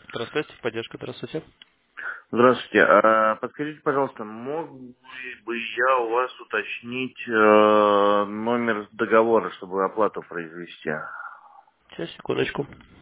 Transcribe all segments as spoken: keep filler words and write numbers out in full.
Здравствуйте, поддержка, здравствуйте. Здравствуйте. А, Подскажите, пожалуйста, мог бы я у вас уточнить э, номер договора, чтобы оплату произвести? Сейчас, секундочку.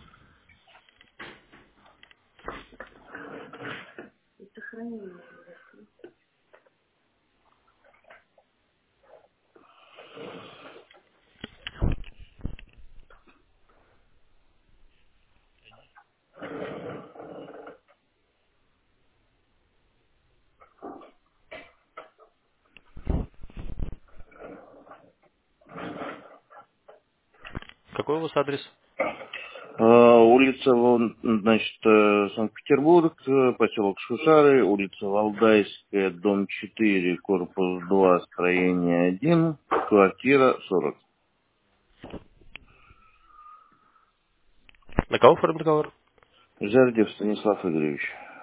Какой у вас адрес? Э, улица, Вол- значит, э, Санкт-Петербург, э, поселок Шушары, улица Валдайская, дом четыре, корпус два, строение один, квартира сорок. На кого оформлен договор? Жардев Станислав Игоревич.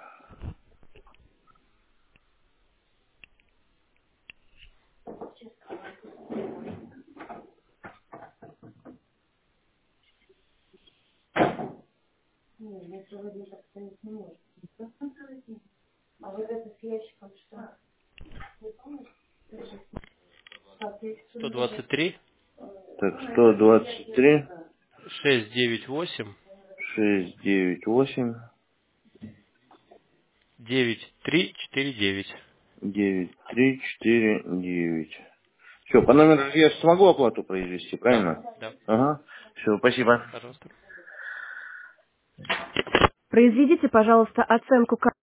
сто двадцать три Так, сто двадцать три, шестьсот девяносто восемь шестьсот девяносто восемь, девять три четыре девять. девять три четыре девять. Все, по номеру я смогу оплату произвести, Да, правильно? да, Ага. Все, спасибо. пожалуйста. Произведите, пожалуйста, оценку